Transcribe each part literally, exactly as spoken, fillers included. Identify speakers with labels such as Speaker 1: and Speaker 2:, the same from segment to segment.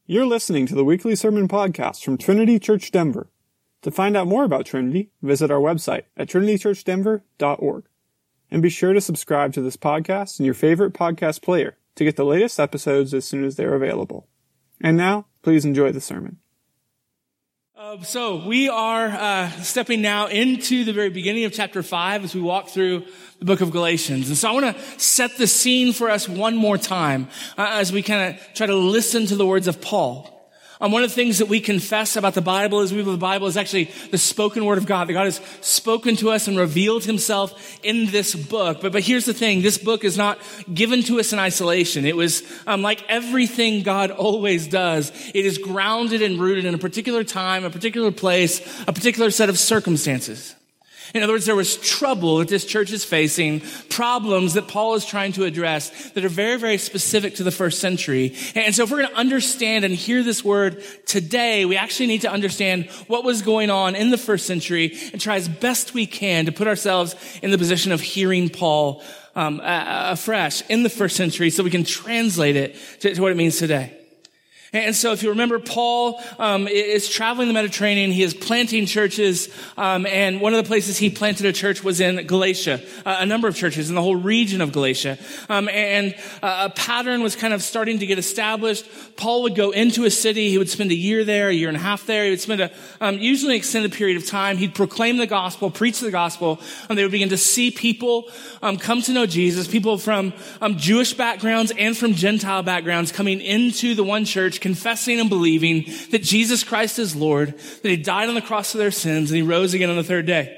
Speaker 1: You're listening to the weekly sermon podcast from Trinity Church Denver. To find out more about Trinity, visit our website at trinity church denver dot org. And be sure to subscribe to this podcast in your favorite podcast player to get the latest episodes as soon as they're available. And now, please enjoy the sermon.
Speaker 2: Uh, so we are uh, stepping now into the very beginning of chapter five as we walk through the book of Galatians. And so I want to set the scene for us one more time uh, as we kind of try to listen to the words of Paul. Um, one of the things that we confess about the Bible is we believe the Bible is actually the spoken word of God. That God has spoken to us and revealed himself in this book. But, but here's the thing. This book is not given to us in isolation. It was, um, like everything God always does. It is grounded and rooted in a particular time, a particular place, a particular set of circumstances. In other words, there was trouble that this church is facing, problems that Paul is trying to address that are very, very specific to the first century. And so if we're going to understand and hear this word today, we actually need to understand what was going on in the first century and try as best we can to put ourselves in the position of hearing Paul um, afresh in the first century so we can translate it to, to what it means today. And so if you remember, Paul um, is traveling the Mediterranean. He is planting churches, um, and one of the places he planted a church was in Galatia, uh, a number of churches in the whole region of Galatia. Um, and uh, a pattern was kind of starting to get established. Paul would go into a city. He would spend a year there, a year and a half there. He would spend a um, usually an extended period of time. He'd proclaim the gospel, preach the gospel, and they would begin to see people um, come to know Jesus, people from um, Jewish backgrounds and from Gentile backgrounds coming into the one church, confessing and believing that Jesus Christ is Lord, that he died on the cross for their sins, and he rose again on the third day.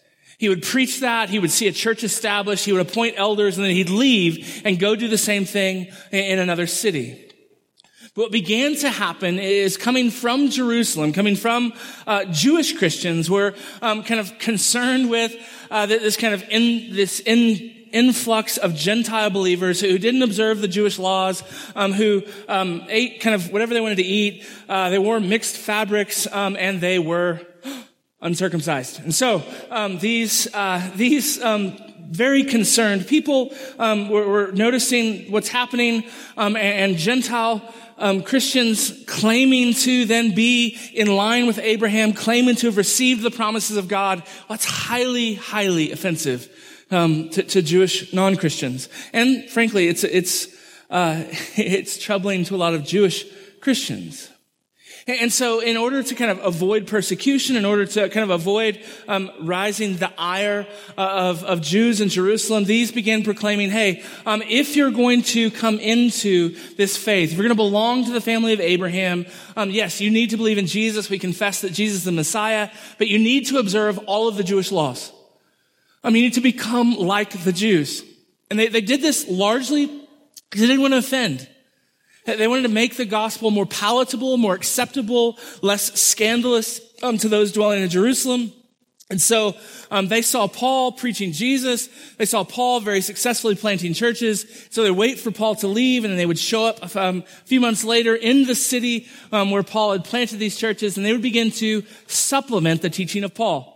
Speaker 2: He would preach that, he would see a church established, he would appoint elders, and then he'd leave and go do the same thing in another city. But what began to happen is coming from Jerusalem, coming from uh, Jewish Christians were um, kind of concerned with uh, this kind of in this in influx of Gentile believers who didn't observe the Jewish laws, um, who um, ate kind of whatever they wanted to eat. Uh, they wore mixed fabrics, um, and they were uncircumcised. And so um, these uh, these um, very concerned people um, were, were noticing what's happening, um, and, and Gentile Um, Christians claiming to then be in line with Abraham, claiming to have received the promises of God. Well, that's highly, highly offensive um, to, to Jewish non-Christians, and frankly, it's it's uh, it's troubling to a lot of Jewish Christians. And so in order to kind of avoid persecution, in order to kind of avoid um, rising the ire of, of Jews in Jerusalem, these began proclaiming, hey, um, if you're going to come into this faith, if you're going to belong to the family of Abraham, um, yes, you need to believe in Jesus. We confess that Jesus is the Messiah, but you need to observe all of the Jewish laws. Um, you need to become like the Jews. And they, they did this largely because they didn't want to offend. They wanted to make the gospel more palatable, more acceptable, less scandalous um, to those dwelling in Jerusalem. And so um, they saw Paul preaching Jesus. They saw Paul very successfully planting churches. So they wait for Paul to leave, and then they would show up um, a few months later in the city um, where Paul had planted these churches, and they would begin to supplement the teaching of Paul.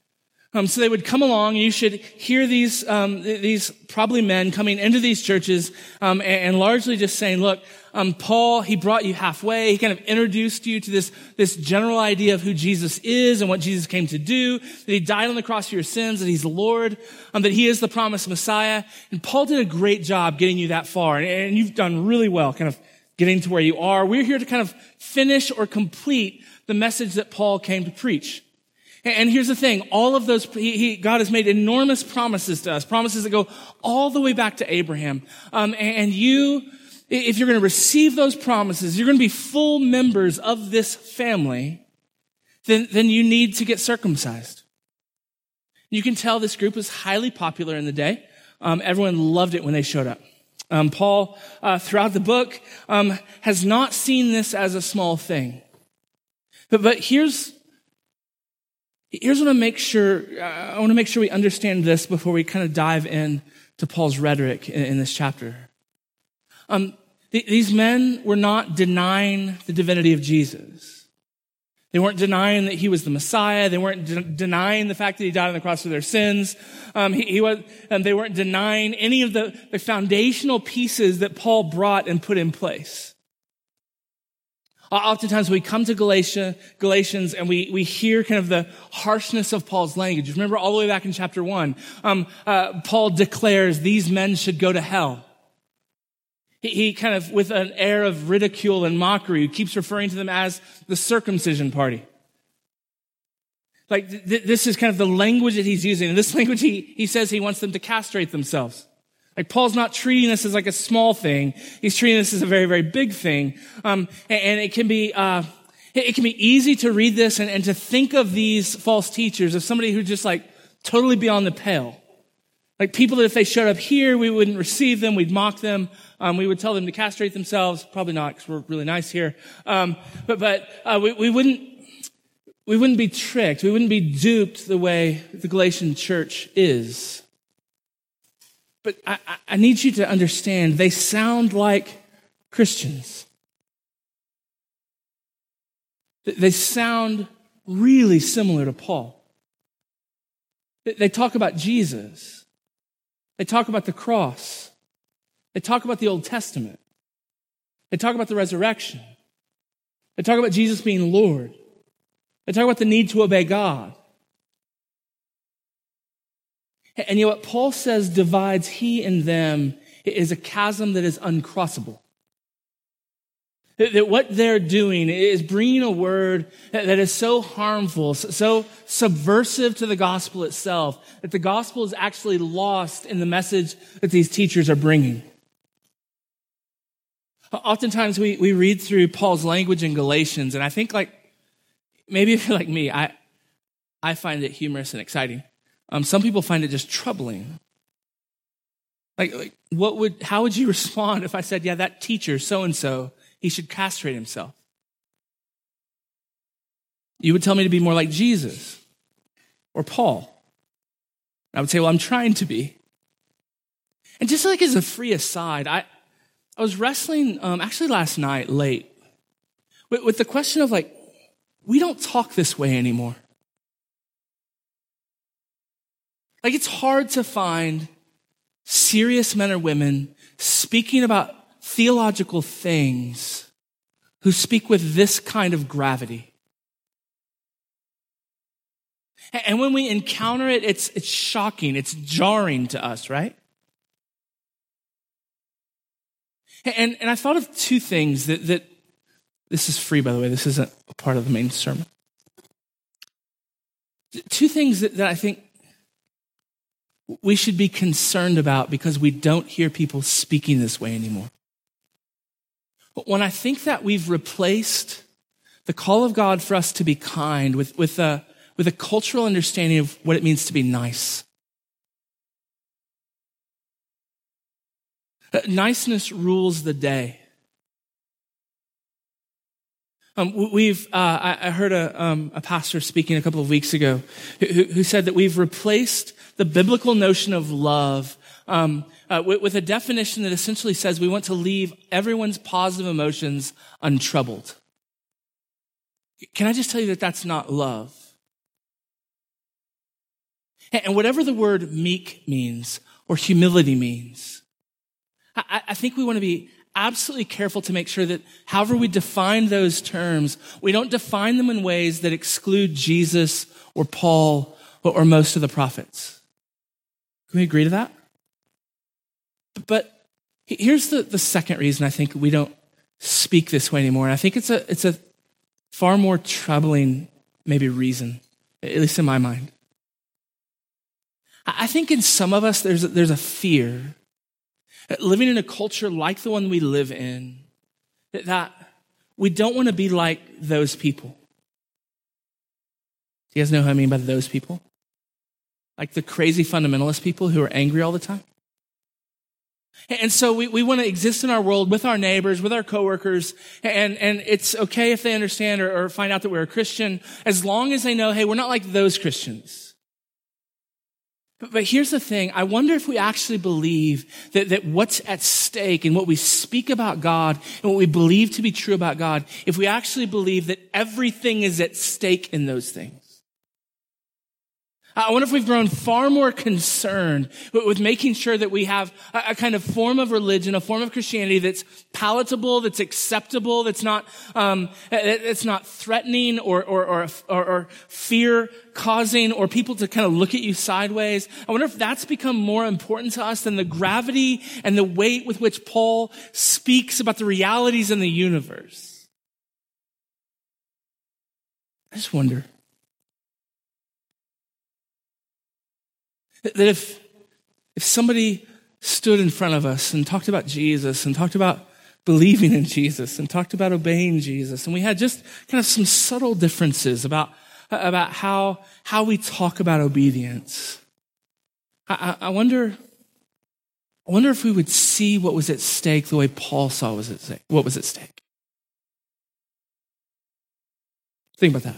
Speaker 2: Um, so they would come along, and you should hear these um, these probably men coming into these churches um, and, and largely just saying, look, um, Paul, he brought you halfway. He kind of introduced you to this this general idea of who Jesus is and what Jesus came to do, that he died on the cross for your sins, that he's the Lord, um, that he is the promised Messiah. And Paul did a great job getting you that far, and, and you've done really well kind of getting to where you are. We're here to kind of finish or complete the message that Paul came to preach. And here's the thing, all of those, he, he, God has made enormous promises to us, promises that go all the way back to Abraham. Um, and you, if you're going to receive those promises, you're going to be full members of this family, then, then you need to get circumcised. You can tell this group was highly popular in the day. Um, everyone loved it when they showed up. Um, Paul, uh, throughout the book, um, has not seen this as a small thing. But, but here's, Here's what I make sure, I want to make sure we understand this before we kind of dive in to Paul's rhetoric in, in this chapter. Um, th- these men were not denying the divinity of Jesus. They weren't denying that he was the Messiah. They weren't de- denying the fact that he died on the cross for their sins. Um, he, he was, um, they weren't denying any of the, the foundational pieces that Paul brought and put in place. Oftentimes we come to Galatia, Galatians and we, we hear kind of the harshness of Paul's language. Remember all the way back in chapter one, um, uh, Paul declares these men should go to hell. He, he kind of, with an air of ridicule and mockery, keeps referring to them as the circumcision party. Like th- this is kind of the language that he's using. And this language, he, he says he wants them to castrate themselves. Like Paul's not treating this as like a small thing. He's treating this as a very, very big thing. Um, and, and it can be, uh, it, it can be easy to read this and, and to think of these false teachers as somebody who's just like totally beyond the pale. Like people that if they showed up here, we wouldn't receive them. We'd mock them. Um, we would tell them to castrate themselves. Probably not because we're really nice here. Um, but, but, uh, we, we wouldn't, we wouldn't be tricked. We wouldn't be duped the way the Galatian church is. But I, I need you to understand, they sound like Christians. They sound really similar to Paul. They talk about Jesus. They talk about the cross. They talk about the Old Testament. They talk about the resurrection. They talk about Jesus being Lord. They talk about the need to obey God. And you know what Paul says divides he and them is a chasm that is uncrossable. That, that what they're doing is bringing a word that, that is so harmful, so subversive to the gospel itself, that the gospel is actually lost in the message that these teachers are bringing. Oftentimes we, we read through Paul's language in Galatians, and I think like, maybe if you're like me, I, I find it humorous and exciting. Um, some people find it just troubling. Like, like, what would, how would you respond if I said, yeah, that teacher, so-and-so, he should castrate himself? You would tell me to be more like Jesus or Paul. I would say, well, I'm trying to be. And just like as a free aside, I, I was wrestling, um, actually last night late with, with the question of like, we don't talk this way anymore. Like it's hard to find serious men or women speaking about theological things who speak with this kind of gravity. And when we encounter it, it's, it's shocking. It's jarring to us, right? And, and I thought of two things that, that, this is free, by the way. This isn't a part of the main sermon. Two things that, that I think we should be concerned about because we don't hear people speaking this way anymore. But when I think that we've replaced the call of God for us to be kind with, with, a, with a cultural understanding of what it means to be nice. Niceness rules the day. Um, we've, uh, I, I heard a, um, a pastor speaking a couple of weeks ago who, who said that we've replaced the biblical notion of love um, uh, with, with a definition that essentially says we want to leave everyone's positive emotions untroubled. Can I just tell you that that's not love? And whatever the word meek means or humility means, I, I think we want to be absolutely careful to make sure that however we define those terms, we don't define them in ways that exclude Jesus or Paul or, or most of the prophets. Can we agree to that? But here's the, the second reason I think we don't speak this way anymore. And I think it's a, it's a far more troubling, maybe reason, at least in my mind. I think in some of us, there's a, there's a fear living in a culture like the one we live in, that we don't want to be like those people. Do you guys know who I mean by those people? Like the crazy fundamentalist people who are angry all the time. And so we, we want to exist in our world with our neighbors, with our coworkers, and, and it's okay if they understand or, or find out that we're a Christian, as long as they know, hey, we're not like those Christians. But here's the thing. I wonder if we actually believe that, that what's at stake and what we speak about God and what we believe to be true about God, if we actually believe that everything is at stake in those things. I wonder if we've grown far more concerned with, with making sure that we have a, a kind of form of religion, a form of Christianity that's palatable, that's acceptable, that's not, um, it's not threatening or, or, or, or, or fear causing or people to kind of look at you sideways. I wonder if that's become more important to us than the gravity and the weight with which Paul speaks about the realities in the universe. I just wonder. That if, if somebody stood in front of us and talked about Jesus and talked about believing in Jesus and talked about obeying Jesus, and we had just kind of some subtle differences about, about how, how we talk about obedience, I, I wonder, I wonder if we would see what was at stake the way Paul saw what was at stake, what was at stake. Think about that.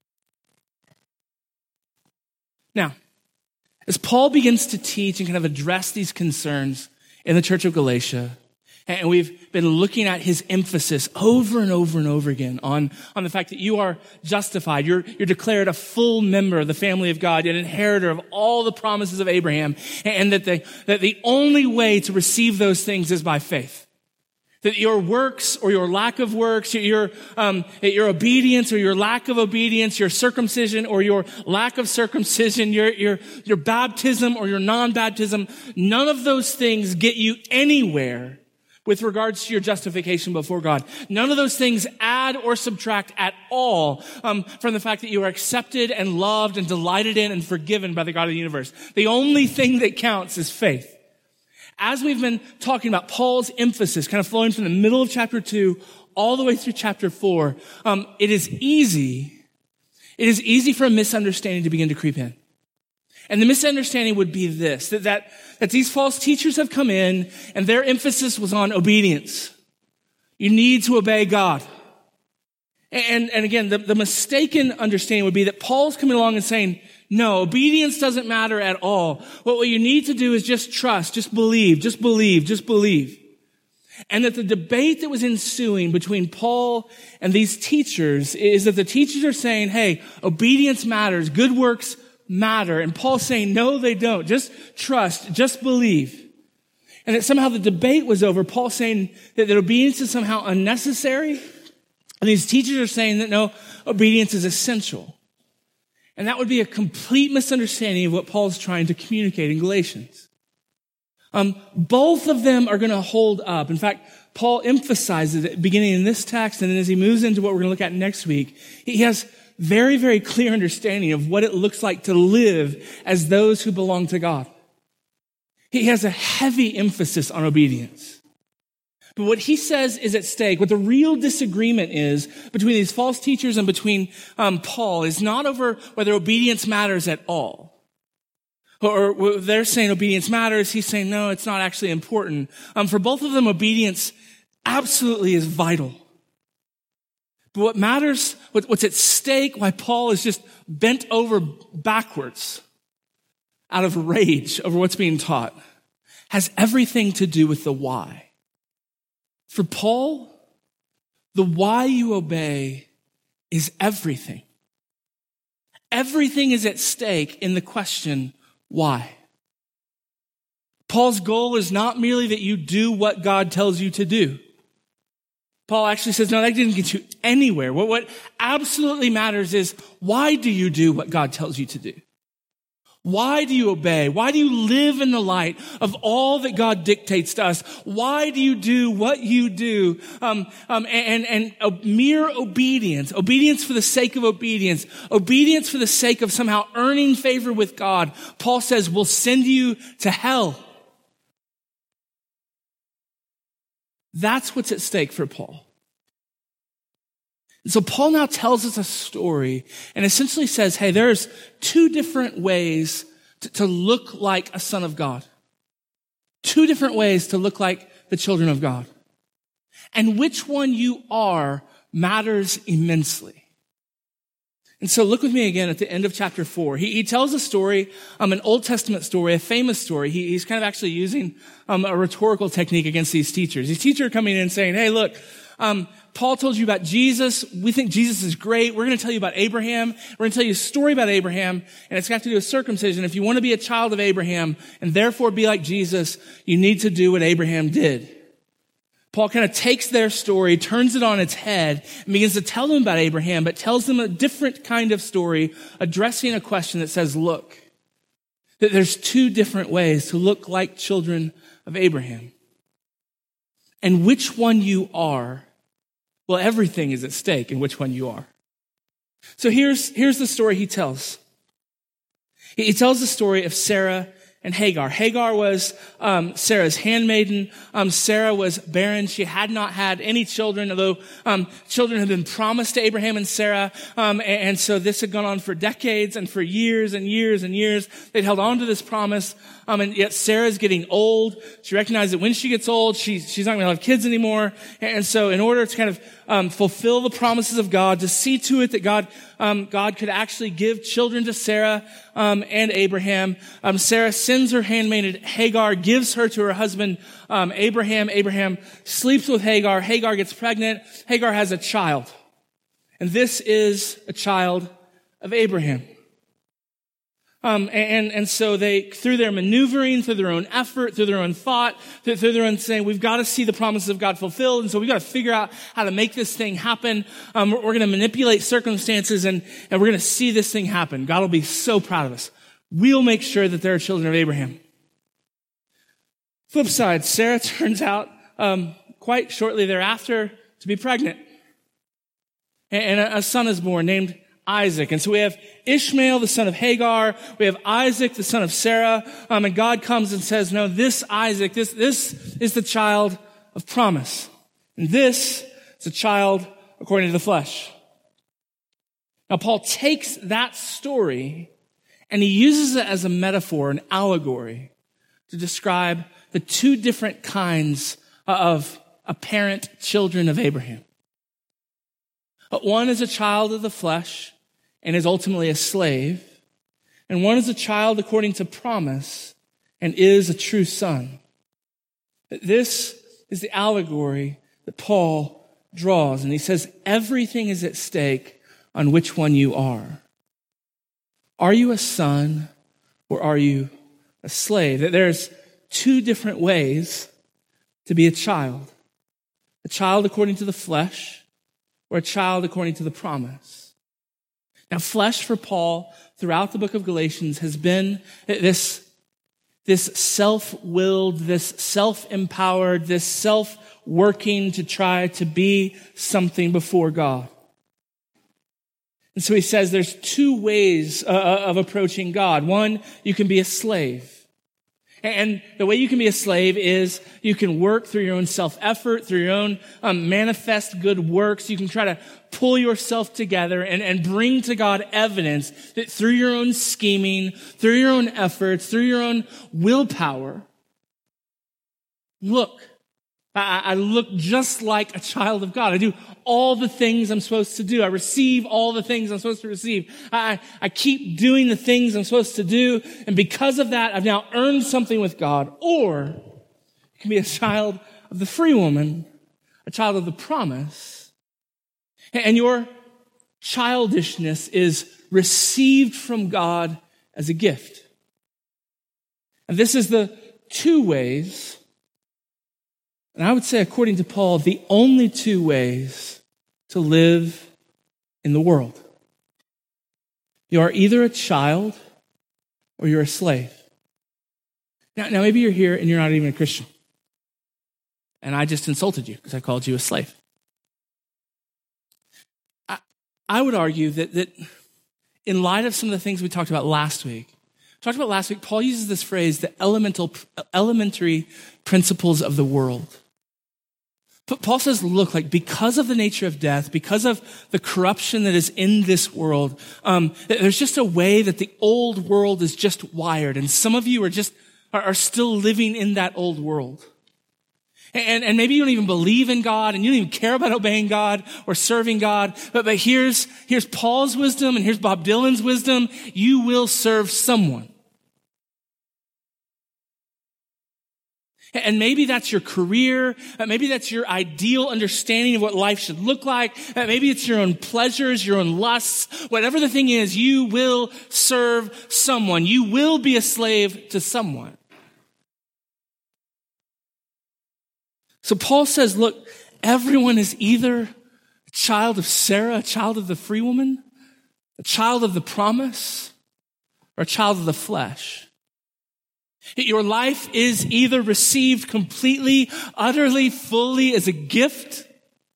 Speaker 2: Now, as Paul begins to teach and kind of address these concerns in the church of Galatia, and we've been looking at his emphasis over and over and over again on, on the fact that you are justified, you're, you're declared a full member of the family of God, an inheritor of all the promises of Abraham, and that the, that the only way to receive those things is by faith. That your works or your lack of works, your, um, your obedience or your lack of obedience, your circumcision or your lack of circumcision, your, your, your baptism or your non-baptism, none of those things get you anywhere with regards to your justification before God. None of those things add or subtract at all um, from the fact that you are accepted and loved and delighted in and forgiven by the God of the universe. The only thing that counts is faith. As we've been talking about Paul's emphasis, kind of flowing from the middle of chapter two all the way through chapter four, um, it is easy, it is easy for a misunderstanding to begin to creep in. And the misunderstanding would be this, that, that, that these false teachers have come in and their emphasis was on obedience. You need to obey God. And, and again, the, the mistaken understanding would be that Paul's coming along and saying, no, obedience doesn't matter at all. What, what you need to do is just trust, just believe, just believe, just believe. And that the debate that was ensuing between Paul and these teachers is that the teachers are saying, hey, obedience matters, good works matter. And Paul's saying, no, they don't. Just trust, just believe. And that somehow the debate was over. Paul saying that, that obedience is somehow unnecessary. And these teachers are saying that no, obedience is essential. And that would be a complete misunderstanding of what Paul's trying to communicate in Galatians. Um, both of them are going to hold up. In fact, Paul emphasizes it beginning in this text, and then as he moves into what we're going to look at next week, he has very, very clear understanding of what it looks like to live as those who belong to God. He has a heavy emphasis on obedience. But what he says is at stake, what the real disagreement is between these false teachers and between um, Paul is not over whether obedience matters at all. Or, or they're saying obedience matters. He's saying, no, it's not actually important. Um, for both of them, obedience absolutely is vital. But what matters, what, what's at stake, why Paul is just bent over backwards out of rage over what's being taught, has everything to do with the why. For Paul, the why you obey is everything. Everything is at stake in the question, why? Paul's goal is not merely that you do what God tells you to do. Paul actually says, no, that didn't get you anywhere. What, what absolutely matters is, why do you do what God tells you to do? Why do you obey? Why do you live in the light of all that God dictates to us? Why do you do what you do? Um, um, and, and, and mere obedience, obedience for the sake of obedience, obedience for the sake of somehow earning favor with God, Paul says will send you to hell. That's what's at stake for Paul. So Paul now tells us a story and essentially says, hey, there's two different ways to, to look like a son of God. Two different ways to look like the children of God. And which one you are matters immensely. And so look with me again at the end of chapter four. He, he tells a story, um, an Old Testament story, a famous story. He, he's kind of actually using um, a rhetorical technique against these teachers. These teachers are coming in and saying, hey, look, um, Paul told you about Jesus. We think Jesus is great. We're going to tell you about Abraham. We're going to tell you a story about Abraham, and it's got to do with circumcision. If you want to be a child of Abraham and therefore be like Jesus, you need to do what Abraham did. Paul kind of takes their story, turns it on its head, and begins to tell them about Abraham, but tells them a different kind of story, addressing a question that says, look, that there's two different ways to look like children of Abraham. And which one you are, well, everything is at stake in which one you are. So here's, here's the story he tells. He, he tells the story of Sarah and Hagar. Hagar was um, Sarah's handmaiden. Um, Sarah was barren. She had not had any children, although um, children had been promised to Abraham and Sarah. Um, and, and so this had gone on for decades and for years and years and years. They'd held on to this promise. Um, and yet Sarah's getting old. She recognized that when she gets old, she, she's not going to have kids anymore. And so in order to kind of um, fulfill the promises of God, to see to it that God um, God could actually give children to Sarah um, and Abraham, um, Sarah sends her handmaid Hagar, gives her to her husband um, Abraham. Abraham sleeps with Hagar. Hagar gets pregnant. Hagar has a child. And this is a child of Abraham. Um, and, and so they, through their maneuvering, through their own effort, through their own thought, through, through their own saying, we've got to see the promises of God fulfilled. And so we've got to figure out how to make this thing happen. Um, we're, we're going to manipulate circumstances and, and we're going to see this thing happen. God will be so proud of us. We'll make sure that there are children of Abraham. Flip side, Sarah turns out, um, quite shortly thereafter to be pregnant. And, and a, a son is born named Isaac. And so we have Ishmael, the son of Hagar. We have Isaac, the son of Sarah. Um, and God comes and says, no, this Isaac, this, this is the child of promise. And this is a child according to the flesh. Now, Paul takes that story and he uses it as a metaphor, an allegory, to describe the two different kinds of apparent children of Abraham. But one is a child of the flesh and is ultimately a slave. And one is a child according to promise and is a true son. This is the allegory that Paul draws. And he says, everything is at stake on which one you are. Are you a son or are you a slave? That there's two different ways to be a child. A child according to the flesh or a child according to the promise. Now, flesh for Paul throughout the book of Galatians has been this, this self-willed, this self-empowered, this self-working to try to be something before God. And so he says there's two ways uh, of approaching God. One, you can be a slave. And the way you can be a slave is you can work through your own self-effort, through your own um, manifest good works. You can try to pull yourself together and, and bring to God evidence that through your own scheming, through your own efforts, through your own willpower, look, I, I look just like a child of God. I do all the things I'm supposed to do. I receive all the things I'm supposed to receive. I, I keep doing the things I'm supposed to do. And because of that, I've now earned something with God. Or you can be a child of the free woman, a child of the promise. And your childishness is received from God as a gift. And this is the two ways, and I would say, according to Paul, the only two ways to live in the world. You are either a child or you're a slave. Now, now maybe you're here and you're not even a Christian. And I just insulted you because I called you a slave. I, I would argue that, that in light of some of the things we talked about last week, talked about last week, Paul uses this phrase, the elemental, elementary principles of the world. But Paul says, look, like because of the nature of death, because of the corruption that is in this world, um, there's just a way that the old world is just wired. And some of you are just, are, are still living in that old world. And, and maybe you don't even believe in God and you don't even care about obeying God or serving God. But, but here's, here's Paul's wisdom and here's Bob Dylan's wisdom. You will serve someone. And maybe that's your career. Maybe that's your ideal understanding of what life should look like. Maybe it's your own pleasures, your own lusts. Whatever the thing is, you will serve someone. You will be a slave to someone. So Paul says, look, everyone is either a child of Sarah, a child of the free woman, a child of the promise, or a child of the flesh. Your life is either received completely, utterly, fully as a gift,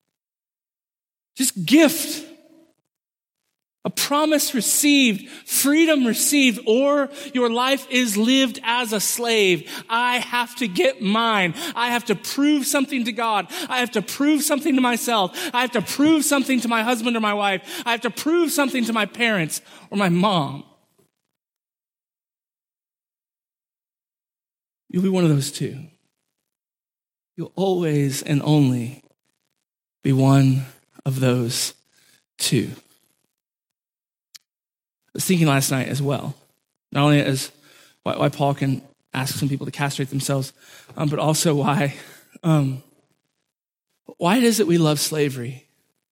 Speaker 2: just gift, a promise received, freedom received, or your life is lived as a slave. I have to get mine. I have to prove something to God. I have to prove something to myself. I have to prove something to my husband or my wife. I have to prove something to my parents or my mom. You'll be one of those two. You'll always and only be one of those two. I was thinking last night as well, not only as why, why Paul can ask some people to castrate themselves, um, but also why, um, why it is that we love slavery.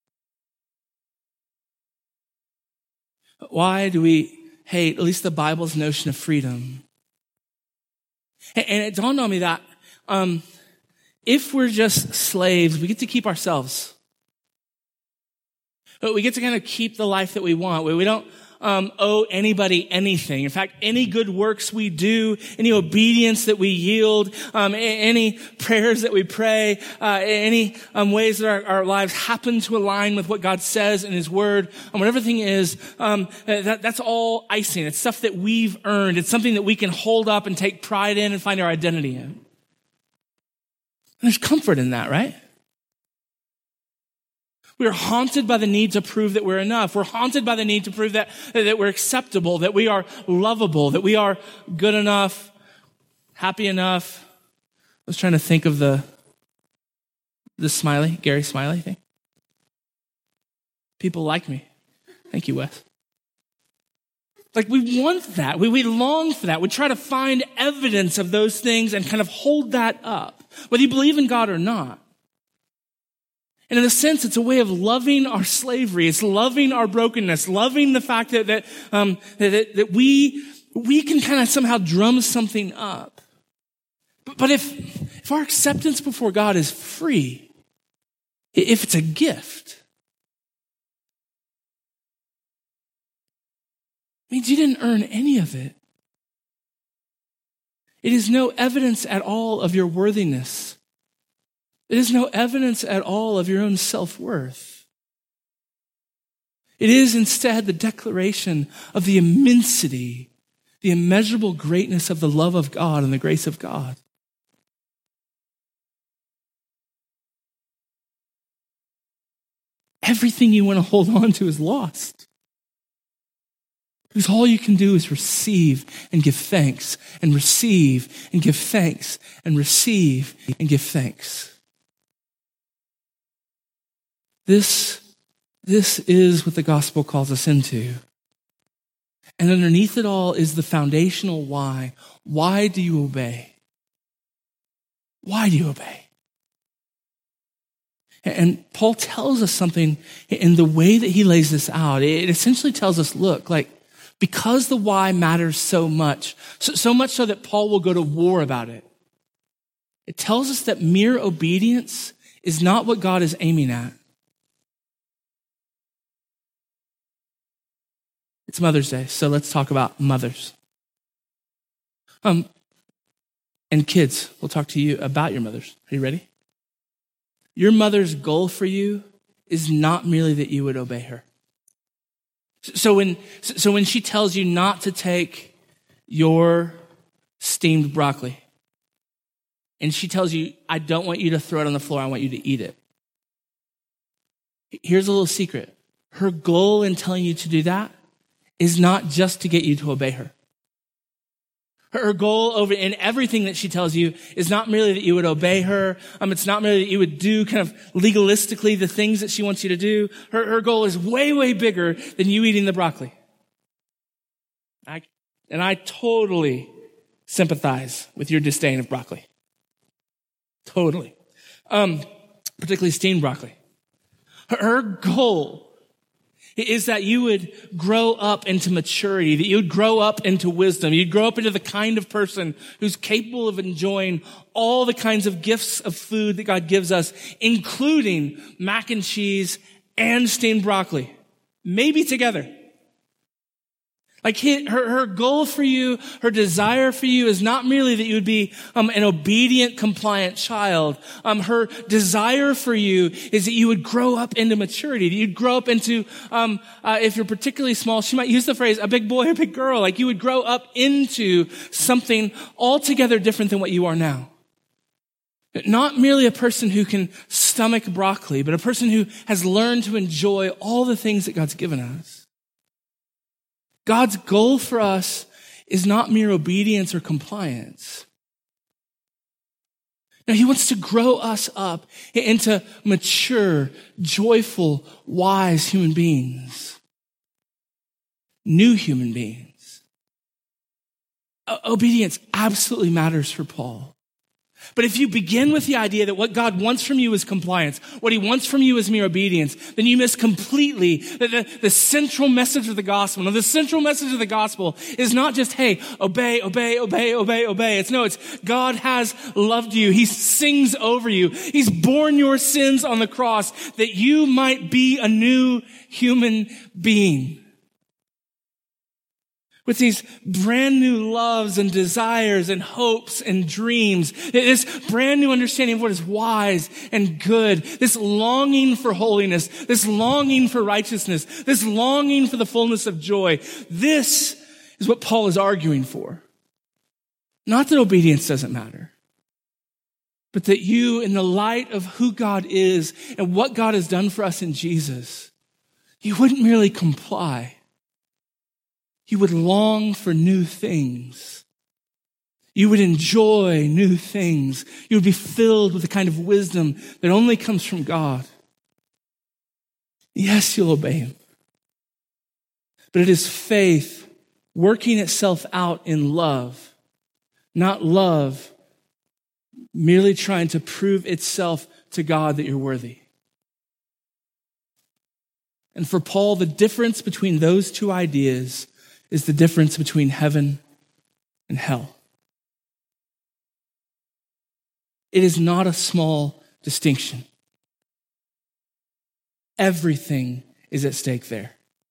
Speaker 2: Why do we hate, at least the Bible's notion of freedom? And it dawned on me that um, if we're just slaves, we get to keep ourselves. We get to kind of keep the life that we want. We don't um, owe anybody anything. In fact, any good works we do, any obedience that we yield, um, any prayers that we pray, uh, any um, ways that our, our lives happen to align with what God says in His Word, and whatever thing is, um, that, that's all icing. It's stuff that we've earned. It's something that we can hold up and take pride in and find our identity in. And there's comfort in that, right? We are haunted by the need to prove that we're enough. We're haunted by the need to prove that, that we're acceptable, that we are lovable, that we are good enough, happy enough. I was trying to think of the, the Smiley, Gary Smiley thing. People like me. Thank you, Wes. Like we want that. We, we long for that. We try to find evidence of those things and kind of hold that up, whether you believe in God or not. And in a sense, it's a way of loving our slavery. It's loving our brokenness, loving the fact that that um, that, that we we can kind of somehow drum something up. But, but if if our acceptance before God is free, if it's a gift, it means you didn't earn any of it. It is no evidence at all of your worthiness. It is no evidence at all of your own self-worth. It is instead the declaration of the immensity, the immeasurable greatness of the love of God and the grace of God. Everything you want to hold on to is lost. Because all you can do is receive and give thanks, and receive and give thanks, and receive and give thanks. This, this is what the gospel calls us into. And underneath it all is the foundational why. Why do you obey? Why do you obey? And Paul tells us something in the way that he lays this out. It essentially tells us, look, like, because the why matters so much, so, so much so that Paul will go to war about it. It tells us that mere obedience is not what God is aiming at. It's Mother's Day, so let's talk about mothers. Um, and kids, we'll talk to you about your mothers. Are you ready? Your mother's goal for you is not merely that you would obey her. So when, so when she tells you not to take your steamed broccoli, and she tells you, I don't want you to throw it on the floor, I want you to eat it. Here's a little secret. Her goal in telling you to do that is not just to get you to obey her. Her goal over in everything that she tells you is not merely that you would obey her. Um, it's not merely that you would do kind of legalistically the things that she wants you to do. Her, her goal is way, way bigger than you eating the broccoli. I, and I totally sympathize with your disdain of broccoli. Totally. Um, particularly steamed broccoli. Her, her goal is that you would grow up into maturity, that you would grow up into wisdom. You'd grow up into the kind of person who's capable of enjoying all the kinds of gifts of food that God gives us, including mac and cheese and steamed broccoli, maybe together. Like her, her goal for you, her desire for you is not merely that you would be um, an obedient, compliant child. Um, her desire for you is that you would grow up into maturity, that you'd grow up into, um, uh, if you're particularly small, she might use the phrase, a big boy, a big girl. Like you would grow up into something altogether different than what you are now. Not merely a person who can stomach broccoli, but a person who has learned to enjoy all the things that God's given us. God's goal for us is not mere obedience or compliance. Now, he wants to grow us up into mature, joyful, wise human beings. New human beings. O- obedience absolutely matters for Paul. But if you begin with the idea that what God wants from you is compliance, what he wants from you is mere obedience, then you miss completely the, the, the central message of the gospel. Now, the central message of the gospel is not just, hey, obey, obey, obey, obey, obey. It's no, it's God has loved you. He sings over you. He's borne your sins on the cross that you might be a new human being. With these brand new loves and desires and hopes and dreams, this brand new understanding of what is wise and good, this longing for holiness, this longing for righteousness, this longing for the fullness of joy. This is what Paul is arguing for. Not that obedience doesn't matter, but that you, in the light of who God is and what God has done for us in Jesus, you wouldn't merely comply. You would long for new things. You would enjoy new things. You would be filled with the kind of wisdom that only comes from God. Yes, you'll obey him. But it is faith working itself out in love, not love merely trying to prove itself to God that you're worthy. And for Paul, the difference between those two ideas is the difference between heaven and hell. It is not a small distinction. Everything is at stake there.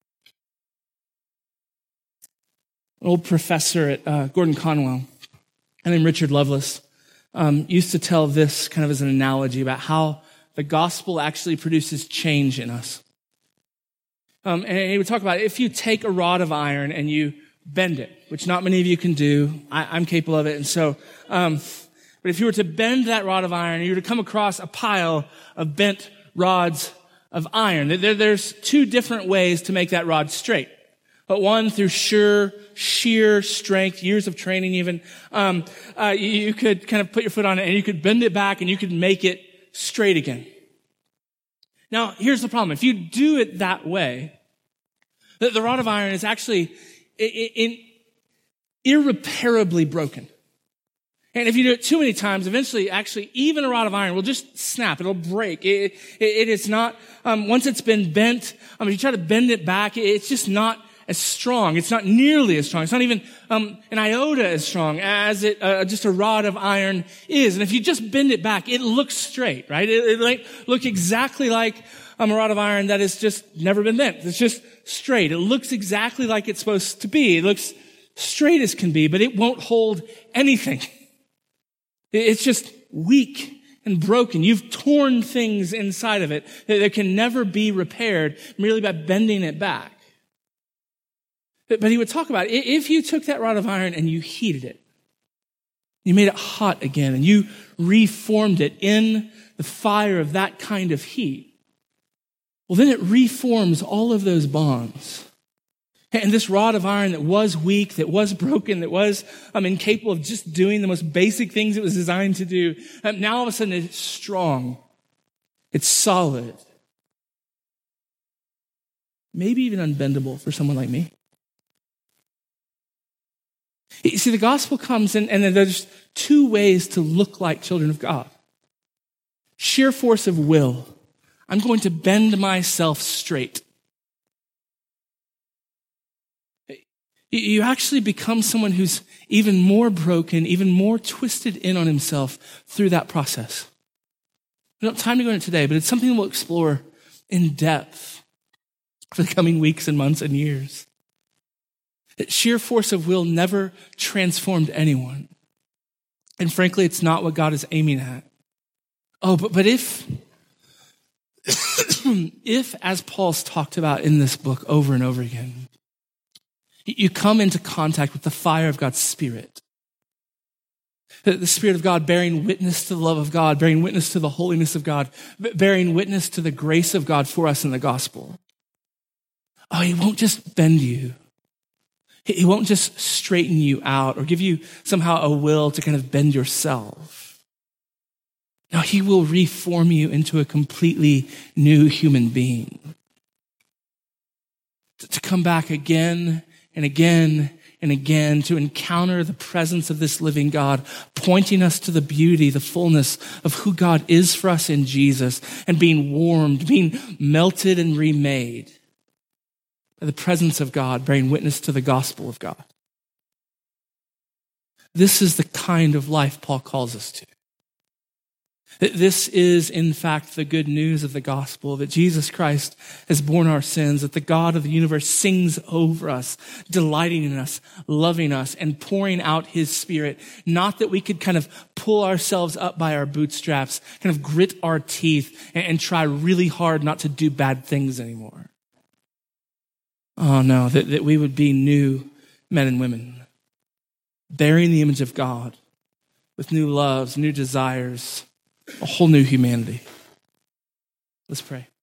Speaker 2: An old professor at uh, Gordon Conwell, named Richard Lovelace, um, used to tell this kind of as an analogy about how the gospel actually produces change in us. Um, and he would talk about if you take a rod of iron and you bend it, which not many of you can do. I, I'm capable of it. And so, um, but if you were to bend that rod of iron and you were to come across a pile of bent rods of iron, there, there's two different ways to make that rod straight. But one through sure, sheer strength, years of training even, um, uh, you, you could kind of put your foot on it and you could bend it back and you could make it straight again. Now, here's the problem. If you do it that way, the, the rod of iron is actually in, in, irreparably broken. And if you do it too many times, eventually, actually, even a rod of iron will just snap. It'll break. It, it, it is not, um, once it's been bent, um, if you try to bend it back, it, it's just not as strong. It's not nearly as strong. It's not even um, an iota as strong as it uh, just a rod of iron is. And if you just bend it back, it looks straight, right? It, it like look exactly like um, a rod of iron that has just never been bent. It's just straight. It looks exactly like it's supposed to be. It looks straight as can be, but it won't hold anything. It's just weak and broken. You've torn things inside of it that can never be repaired merely by bending it back. But he would talk about it. If you took that rod of iron and you heated it, you made it hot again, and you reformed it in the fire of that kind of heat, well, then it reforms all of those bonds. And this rod of iron that was weak, that was broken, that was um, incapable of just doing the most basic things it was designed to do, um, now all of a sudden it's strong. It's solid. Maybe even unbendable for someone like me. You see, the gospel comes in, and there's two ways to look like children of God. sheer force of will, I'm going to bend myself straight. You actually become someone who's even more broken, even more twisted in on himself through that process. We don't have time to go into it today, but it's something we'll explore in depth for the coming weeks and months and years. That sheer force of will never transformed anyone. And frankly, it's not what God is aiming at. Oh, but, but if, if, as Paul's talked about in this book over and over again, you come into contact with the fire of God's Spirit, the Spirit of God bearing witness to the love of God, bearing witness to the holiness of God, bearing witness to the grace of God for us in the gospel. Oh, he won't just bend you. He won't just straighten you out or give you somehow a will to kind of bend yourself. No, he will reform you into a completely new human being. To come back again and again and again to encounter the presence of this living God, pointing us to the beauty, the fullness of who God is for us in Jesus, and being warmed, being melted and remade by the presence of God, bearing witness to the gospel of God. This is the kind of life Paul calls us to. This is, in fact, the good news of the gospel, that Jesus Christ has borne our sins, that the God of the universe sings over us, delighting in us, loving us, and pouring out his Spirit. Not that we could kind of pull ourselves up by our bootstraps, kind of grit our teeth, and, and try really hard not to do bad things anymore. Oh no, that, that we would be new men and women, bearing the image of God with new loves, new desires, a whole new humanity. Let's pray.